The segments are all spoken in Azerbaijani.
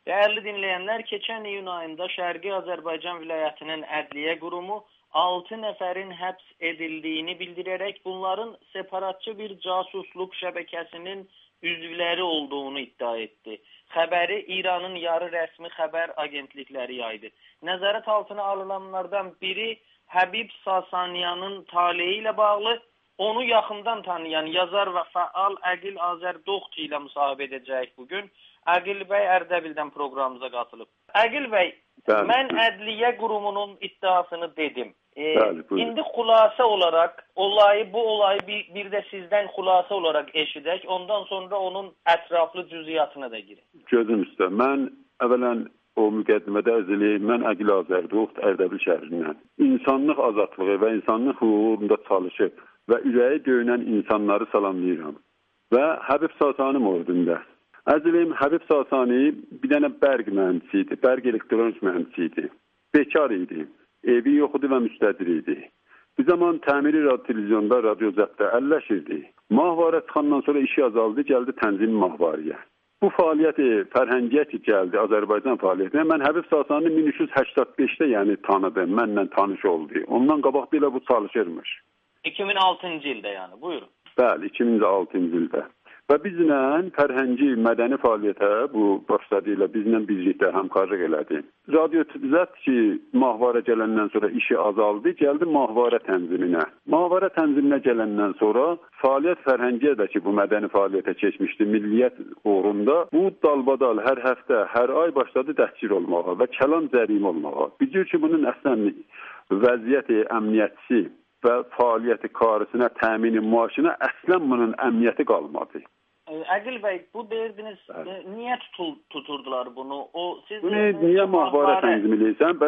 Değerli dinleyenler, keçən iyun ayında Şərqi Azərbaycan vilayətinin Ədliyyə Qurumu 6 nəfərin həbs edildiyini bildirərək bunların separatçı bir casusluq şəbəkəsinin üzvləri olduğunu iddia etdi. Xəbəri İranın yarı rəsmi xəbər agentlikləri yaydı. Nəzarət altına alınanlardan biri Həbib Sasaniyanın taleyi ilə bağlı, onu yaxından tanıyan yazar və fəal Əqil Azərdoğdu ilə müsahibə edəcəyik bugün. Əqil bəy Ərdəbildən proqramımıza qatılıb. Əqil bəy, mən Ədliyyə Qurumunun iddiasını dedim. İndi xülasə olaraq bu olayı bir də sizdən xülasə olaraq eşidək. Ondan sonra onun ətraflı cüziyyatına da girək. Gözüm üstə, mən əvvələn o müqəddimədə əzəliyim, mən Əqil Azərdoğdu Ərdəbil şəhərindən. İnsanlıq azadlığı və insanlıq uğrunda çalışıb və ürəyi döyünən insanları salamlayıram. Və Həbib Sasani mövzunda. Əzəliyim, Həbib Sasani bir dənə bərq mühəndisi idi, bərq elektronik mühəndisi idi. Bekar idi, evi yox idi və müstədir idi. Bir zaman təmiri televizyonda, radio zəbdə əlləşirdi. Mahvara çıxandan sonra işi azaldı, gəldi tənzim mahvarıya. Bu fəaliyyət fərhəngiyyət gəldi Azərbaycan fəaliyyətinə. Mən Həbib Sasani 1385-də yəni tanıdım, mənlə tanış oldu. Ondan qabaq belə bu çalışırmış. 2006-cı ildə yəni, buyurun. Bəli, 2006-cı ildə. Və bizlə fərhəngi mədəni fəaliyyətə bu başladı ilə bizlə birlikdə həmkarlıq elədi. Radio Zət ki, mahvara gələndən sonra işi azaldı, gəldi mahvara tənziminə. Mahvara tənziminə gələndən sonra fəaliyyət fərhəngiyə də ki, bu mədəni fəaliyyətə keçmişdi milliyyət uğrunda. Bu dalbadal hər həftə, hər ay başladı dəstgir olmağa və kəlam zərim olmağa. Bildir ki, bunun əslən vəziyyəti, əmniyyətçisi və fəaliyyəti karısına, təmini maaşına əslən bunun əmniyyəti qalmadı. Əqil bəy, bu deyirdiniz, niyə tuturdular bunu? Bunu niyə mahvara tənzim eləyirsən?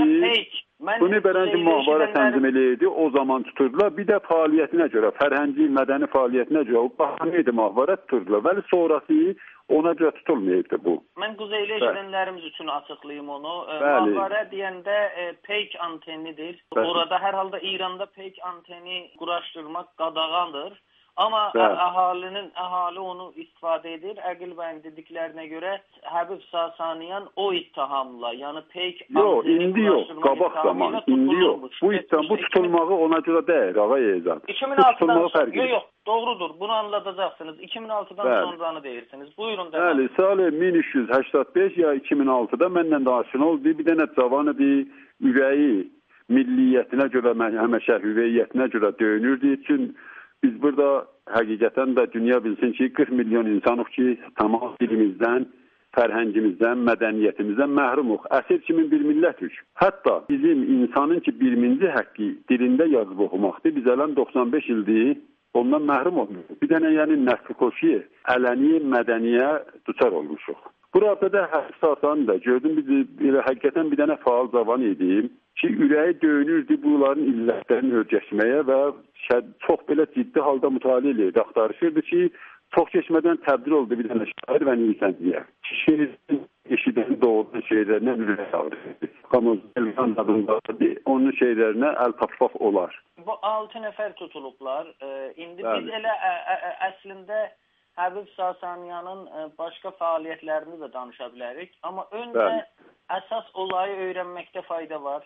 Bunu bərən ki, mahvara tənzim eləyirdi, o zaman tuturdular. Bir də fəaliyyətinə görə, fərhəngi, mədəni fəaliyyətinə görə, o baxanıydı mahvara tuturdular. Vəli sonrası ona görə tutulmayıbdı bu. Mən quzeyli eşidənlərimiz üçün açıqlayayım onu. Mahvara deyəndə peyk antenidir. Orada hər halda İranda peyk anteni quraşdırmaq qadağandır. Amma əhali onu istifadə edir. Əqil bəyin dediklərinə görə Həbib Sasaniyan o ittihamla, yəni peyk indi yox, qabaq zaman, indi yox. Bu tutulmağı ona görə deyir, ağa Ezad. 2006-dan sonra, yox, doğrudur, bunu anladacaqsınız. 2006-dan sonranı deyirsiniz. Buyurun. Bəli, Salih 1385 ya 2006-da mənlə daşın oldu. Bir dənə cavan idi, ürəyi milliyyətinə görə, həmişə hüveyyyətinə görə döyünürdü üçün biz burada həqiqətən də dünya bilsin ki, 40 milyon insanıq ki, tamam dilimizdən, fərhəngimizdən, mədəniyyətimizdən məhrumuq. Əsir kimin bir millətük. Hətta bizim insanın ki, birinci həqqi dilində yazıb oxumaqdır. Biz ələn 95 ildir, ondan məhrum olmuyoruz. Bir dənə yəni nəsli-koşi, ələni mədəniyə düçar olmuşuq. Burada da Həbib Sasani da gördüm, biz həqiqətən bir dənə faal cavan idim ki, ürəyi döyünürdü bunların illətlərini örgəşməyə və çox belə ciddi halda mütaliə edirdi, axtarışırdı ki, çox keçmədən təbdil oldu bir dənə şair və nüvisənciyə. Şiirin eşidən doğudan şeylərinə ürək alırdı. Elvan adındadır, onun şeylərinə əl tapmaq olar. Bu 6 nəfər tutulublar. İndi biz elə əslində Həbib Sasaniyanın başqa fəaliyyətlərini də danışa bilərik. Amma öncə əsas olayı öyrənməkdə fayda var.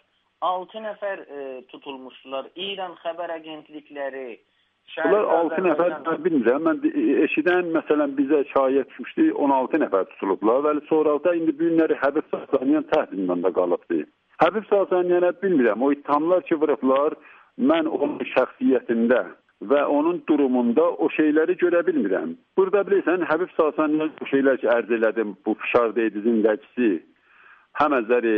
6 nəfər tutulmuşdular. İran xəbər agentlikləri. Bunlar 6 nəfər bilmirəm. Mən eşidən məsələn bizə şayət düşmüşdü 16 nəfər tutulublar. Və sonradan indi bu günləri Həbib Sasaniyan təhdidində də qalıbdı. Həbib Sasaniyana bilmirəm. O ittihamlar ki vurublar, mən onun şəxsiyyətində və onun durumunda o şeyləri görə bilmirəm. Burada bilirsən Həbib Sasaniyan bu şeylər ki ərz elədim, bu fişarda edizin vəkisi. Həm əzəri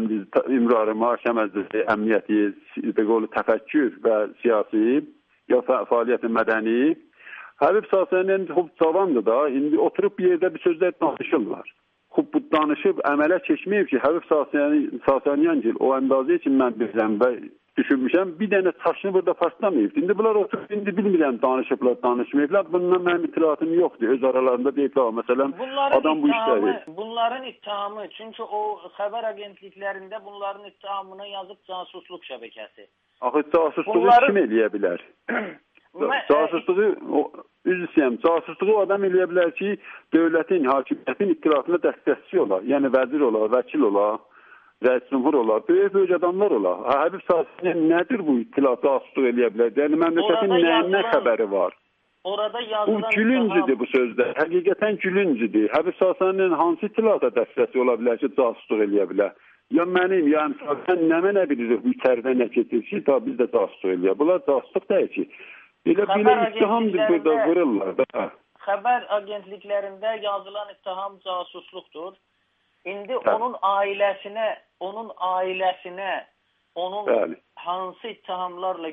imrarıma, həm əzəri əmniyyəti, beqolu təfəkkür və siyasi ya fəaliyyəti mədəni. Həbib Sasaniyan xub cavandır da, indi oturub bir yerdə bir sözlər danışırlar. Xub bu danışıb əmələ keçməyib ki, Həbib Sasaniyan o əndazə için mən bilirəm və düşünmüşəm, bir dənə taşını burada partlamayıb. İndi bunlar oturub, indi bilmirəm danışıblar, danışmayıblar. Bundan mənim itilatım yoxdur. Öz aralarında deyiblər. Məsələn, adam bu işləri. Bunların ittihamı, çünki o xəbər agentliklərində bunların ittihamına yazıb casusluq şəbəkəsi. Axı casusluğu kim eləyə bilər? casusluğu adam eləyə bilər ki, dövlətin, hakimiyyətin ittilasına dəstəkçi olar. Yəni vəzir olar, vəkil olar, rəis cümhur olar, böyük adamlar olar. Həbib Sasaniyan nədir bu ittilas casusluq eləyə bilər? Yəni məmləkətin nəyindən xəbəri var? Orada yazılan bu gülüncüdür bu sözdə. Həqiqətən gülüncüdür. Həbib Sasaniyan hansı ittilasa dəstəkçi ola bilər ki, casusluq eləyə bilər? Ya mənim, ya əmsalən nə mənə bilirik bu içəridə nə keçir ki, ta biz də casusluq eləyək. Bunlar casusluq deyil ki. Belə ittihamdır burada vururlar da. Xəbər agentliklərində yazılan ittiham casusluqdur. İndi onun ailəsinə, onun hansı ittihamlarla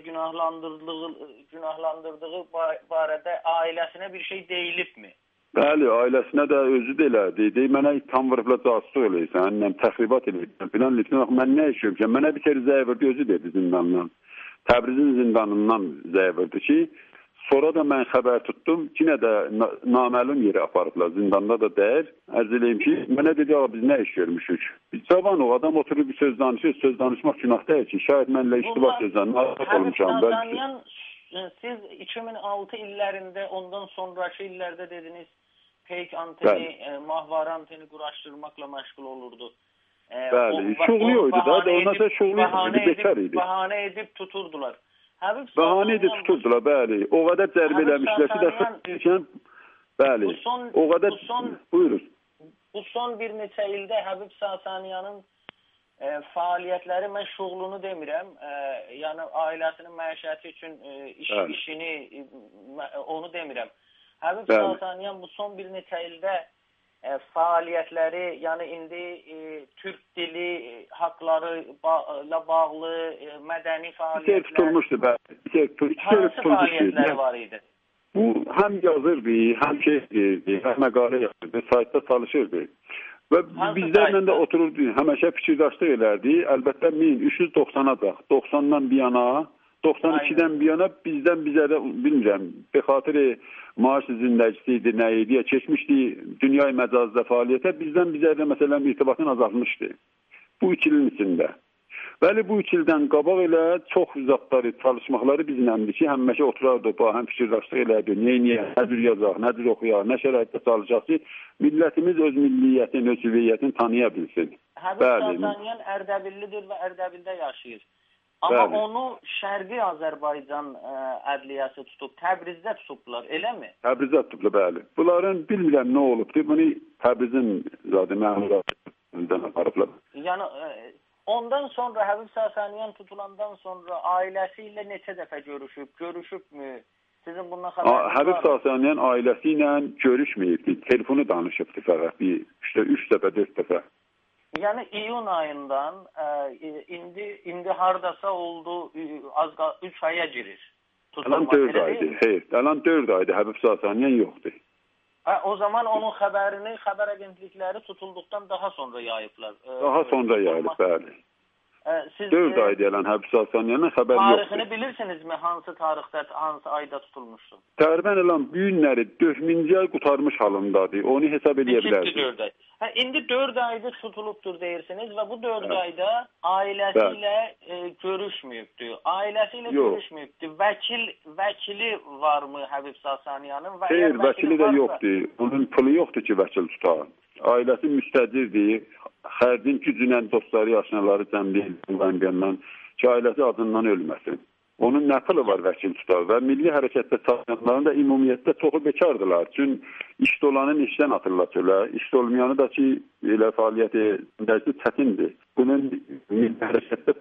günahlandırdığı barədə ailəsinə bir şey deyilibmi? Bəli, ailəsinə də özü də elədi. Mənə ittiham vurubla casusluq eləyirsən, ənnəm təxribat eləyirsən. Filan lütfen, mən nə işim ki? Mənə bir kere zəy verdi, özü dedi zindandan. Təbrizin zindanından zəy verdi ki, sonra da mən xəbər tutdum. Yine də naməlum yeri aparıblar, zindanda da deyir. Ərz eləyim ki, mənə dedi, biz nə iş görmüşük? Biz cavan o, adam oturub bir söz danışır, söz danışmaq günah deyil ki, şayet mənlə iştibat sözdən, narkotik olmuşam. Sasaniyan, siz 2006 illərində, ondan sonraki illərdə dediniz, peyk anteni, mahvar anteni quraşdırmaqla məşğul olurdu. Bəli, şuğluydu da, ondan sonra şuğluydu, bekar idi. Bahane edib tuturdular. Bahane edib tuturdular, bəli. O qədər cərbə eləmişlər ki, dəfə bəli, o qədər, buyurun. Bu son bir neçə ildə Həbib Sasaniyanın fəaliyyətləri, mən şuğlunu demirəm, yəni ailəsinin məişəti üçün işini, onu demirəm. Həbib Sasaniyan bu son bir neçə ildə fəaliyyətləri, yəni indi türk dili haqları ilə bağlı mədəni fəaliyyətlər... tutulmuşdu, bəli. Hansı fəaliyyətləri var idi? Bu, həm yazırdı, həm şeydi, həm məqalə yazırdı, saytda çalışırdı. Və bizlərlə də otururdu, həməşə fikirdaşlıq elərdi. Əlbəttə 1390-a da, 90-dan bir yana, 92-dən bir yana bizdən bizə də, bilmirəm, bexatiri maaş zindəcisi idi, nə idi, keçmişdi dünya məcazda fəaliyyətə, bizdən bizə də məsələn irtibatın azalmışdı. Bu 2 ilin içində. Bəli, bu 2 ildən qabaq elə çox zatları, çalışmaqları bizləmdir ki, həməşə oturardı, həm fikirdaşlıq elərdi, niyə, nə cür yazaq, nə cür oxuyaq, nə şəraitdə çalışaq ki, millətimiz öz milliyyətini, öz hüviyyətini tanıya bilsin. Həbib Sasaniyan Ərdəbillidir və Ərdəbildə yaşayır. Amma onu Şərqi Azərbaycan ədliyyəsi tutub, Təbrizdə tutublar, eləmi? Təbrizdə tutublar, bəli. Bunların bilmirəm nə olubdur, bunu Təbrizin zaten məmurlarından aparıblar. Yəni, ondan sonra Həbib Sasaniyan tutulandan sonra ailəsi ilə neçə dəfə görüşübmü? Sizin bundan xəbəriniz var mı? Həbib Sasaniyan ailəsi ilə görüşməyibdi, telefonu danışıbdı fəqət, 3 dəfə, 4 dəfə. Yəni iyun ayından indi hardasa oldu, 3 aya girir. Ələn 4 aydır, xeyr. Ələn 4 aydır, Həbib Sasaniyan yoxdur. O zaman onun xəbərini xəbər agentlikləri tutulduqdan daha sonra yayıblar. Daha sonra yayılıb, bəli. 4 aydır Ələn Həbib Sasaniyanın xəbəri yoxdur. Tarixini bilirsinizmi? Hansı tarixdə, hansı ayda tutulmuşdu? Təqribən Ələn bu günləri 4-cü ay qutarmış halındadır. Onu hesab edə bilərsiniz. İndi 4 ayda tutulubdur deyirsiniz və bu 4 ayda ailəsi ilə görüşməyibdi. Ailəsi ilə görüşməyibdi. Vəkili varmı Həbib Sasaniyanın? Xeyr, vəkili də yoxdur. Onun pulu yoxdur ki, vəkil tutar. Ailəsi müstədirdir. Xərdin gücünə dostları, aşnaları cəmliyəndən ki, ailəsi adından ölməsin. Onun nə pılı var vəkil tutar və milli hərəkətdə çalışanların da ümumiyyətdə çoxu bekardılar. Çünki işdə olanın işdən atırlar. İşdə olmayanı da ki, elə fəaliyyəti çətindir. Bunun milli hərəkətdə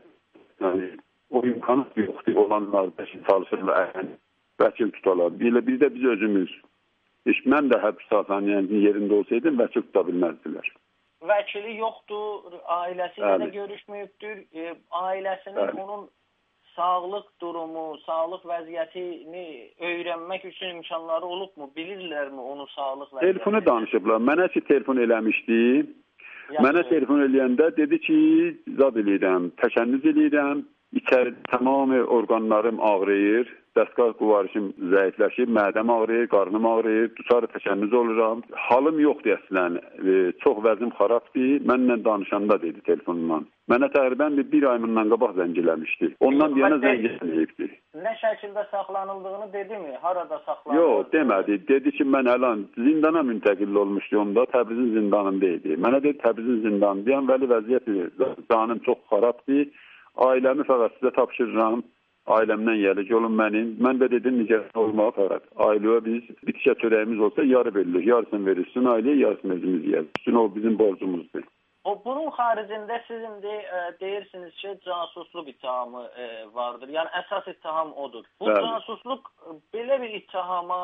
o imkanı yoxdur. Olanlar da ki, çalışırlar, vəkil tutarlar. Bir də biz özümüz. Mən də Həbib Sasaniyanın yerində olsaydım, vəkil tuta bilməzdilər. Vəkili yoxdur, ailəsi ilə də görüşməyibdir. Ailəsinin onun sağlıq durumu, sağlıq vəziyyətini öyrənmək üçün imkanları olubmu? Bilirlərmi onun sağlıq vəziyyətini? Telefonu danışıblar. Mənə ki, telefon eləmişdi. Mənə telefon eləyəndə dedi ki, zad eləyirəm, təkənnüz eləyirəm. İçəri tamamı orqanlarım ağrıyır. dəstgah quvarışım zəifləşib, mədəm ağrıyır, qarnım ağrıyır, tutarı təkənnüz oluram. Halım yoxdur əslən, çox vəzim xarabdır. Mənlə danışanda dedi telefonundan. Mənə təqribən bir ay bundan qabaq zəng eləmişdi. Ondan deyənə zəng eləyibdi. Nə şəkildə saxlanıldığını dedi mi? Harada saxlanıldı? Yox, demədi. Dedi ki, mən əlan zindana müntəqil olmuşdum da, Təbrizin zindanında idi. Mənə dedi, Təbrizin zindanındayam, vəli vəziyyəti, canım çox xarabdır. Ailəmi fəqət sizə tapşırıram. Ailəmdən gəlir, yolum mənim. Mən də dedim, nigaran olmağa fəqət. Ailəyə biz bitişə çörəyimiz olsa yarı verilir. Yarısını verirsin ailəyə, yarısını özümüz yeriz. O bizim borcumuzdur. Bunun xaricində siz indi deyirsiniz ki, casusluq ittihamı vardır. Yəni, əsas ittiham odur. Bu casusluq, belə bir ittihama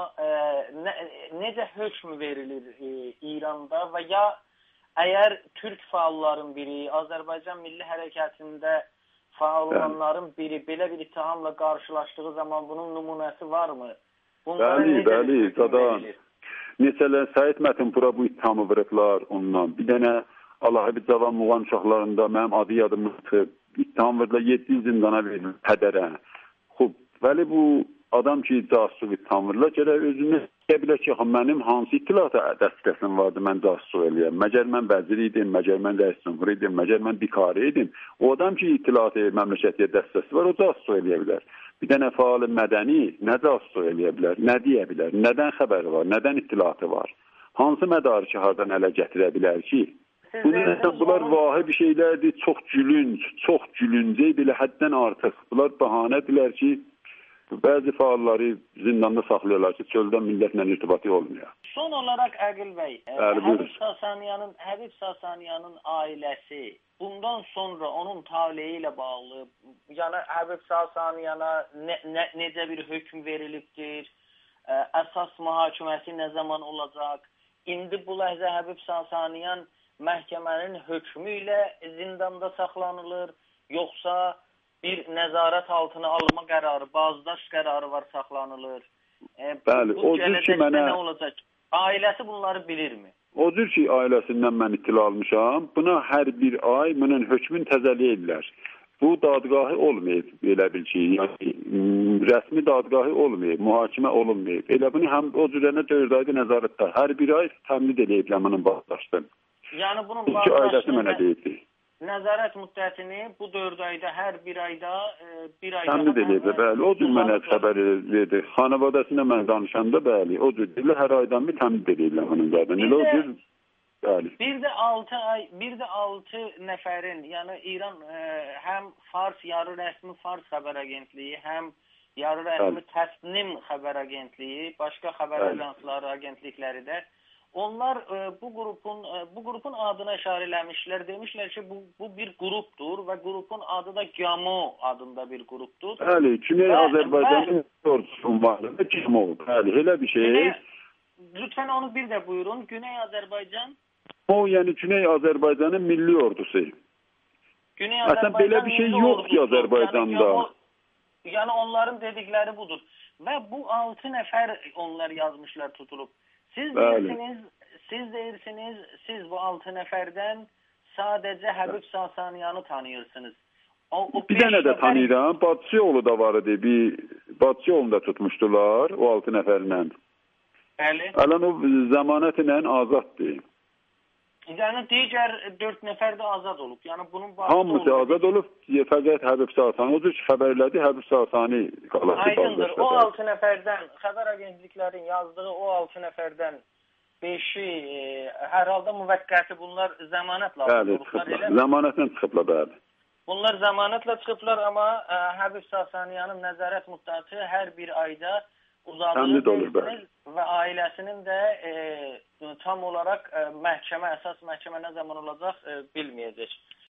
necə hökm verilir İranda və ya əgər türk fəalların biri, Azərbaycan Milli Hərəkətində faal olanların biri belə bir ittihamla qarşılaşdığı zaman bunun nümunəsi varmı? Bəli, qadan. Neçələr Səid Mətinpura bu ittihamı vurublar ondan. Bir dənə Allahi Cavan Muğan uşaqlarında mənim adı yadımı çıxıb. İttiham vurdular, 7 zindana verilir, hədərə. Xub, bəli bu adam ki, casusluq ittiham vurdular, gərək özünü deyə bilər ki, mənim hansı ittilata dəstəsim vardı, mən casusluq eləyəm. Məgər mən vəzir idim, məgər mən rəis cümhur idim, məgər mən bikarə idim. O adam ki, ittilatı məmləkətiyə dəstəsi var, o casusluq eləyə bilər. Bir dənə fəal mədəni nə casusluq eləyə bilər, nə deyə bilər, nədən xəbəri var, nədən ittilatı var, hansı mədarı ki, hardan ələ gətirə bilər ki, bunlar vahi bir şeylərdir, çox gülüncə, belə həddən artıq. Bunlar bəhanədirlər ki, bəzi fəalları zindanda saxlayırlar ki, çöldən millətlə irtibatı olmuyor. Son olaraq Əqil bəy, Həbib Sasaniyanın ailəsi bundan sonra onun taleyi ilə bağlı, yəni Həbib Sasaniyana necə bir hökm verilibdir, əsas mühakiməsi nə zaman olacaq? İndi bu ləhzə Həbib Sasaniyan məhkəmənin hökmü ilə zindanda saxlanılır, yoxsa bir nəzarət altına alma qərarı, bazdaş qərarı var saxlanılır. Bəli, o cür ki mənə... Nə olacaq? Ailəsi bunları bilirmi? O cür ki ailəsindən mən ittila almışam, buna hər bir ay bunun hökmün təzəli edirlər. Bu dadgahı olmayıb, elə bil ki, yəni, rəsmi dadgahı olmayıb, mühakimə olunmayıb. Elə bunu həm o cürənə 4 ayda nəzarətdə, hər bir ay təmlid ediblər bunun bazdaşdan. Yəni bunun bazdaşını nəzarət müddətini bu 4 ayda, hər bir ayda təmlid ediblər, bəli. O cür mənə xəbər verdi. Xanavadəsində mən danışanda, bəli, o cür deyirlər, hər aydan bir təmlid ediblər bunun zaten. Elə o cür, bəli. Bir də 6 nəfərin, yəni İran həm Fars, yarı rəsmi Fars xəbər agentliyi, həm yarı rəsmi Təsnim xəbər agentliyi, başqa xəbər ajansları, agentlikləri də onlar bu qrupun adına işarə eləmişlər. Demişlər ki, bu bir qrupdur və qrupun adı da GAMO adında bir qrupdur. Bəli, Güney Azərbaycanın ordusunun varlığı GAMO. Bəli, elə bir şey. Lütfən onu bir də buyurun. Güney Azərbaycan? O, yəni Güney Azərbaycanın milli ordusu. Güney Azərbaycan belə bir şey yox ki Azərbaycanda. Yəni onların dedikləri budur. Və bu 6 nəfər onlar yazmışlar, tutulub. Siz deyirsiniz, siz bu 6 nəfərdən sadəcə Həbib Sasaniyanı tanıyırsınız. Bir dənə də tanıyıram. Bacıoğlu da var idi. Bacıoğlu da tutmuşdular o 6 nəfərlə. Bəli. Alən o zəmanət ilə azaddır. Yəni digər 4 nəfər də azad olub. Yəni bunun hamısı azad olub. Fəqət Həbib Sasani. O cür xəbərlədi, Həbib Sasani qalası. Aydındır. O 6 nəfərdən, xəbər agentliklərin yazdığı o 6 nəfərdən 5-i hər halda müvəqqəti, bunlar zəmanətlə çıxıblar. Zəmanətlə çıxıblar, bəli. Bunlar zəmanətlə çıxıblar, amma Həbib Sasaniyanın nəzarət müddəti hər bir ayda uzadılır və ailəsinin də tam olaraq əsas məhkəmə nə zaman olacaq bilməyəcək.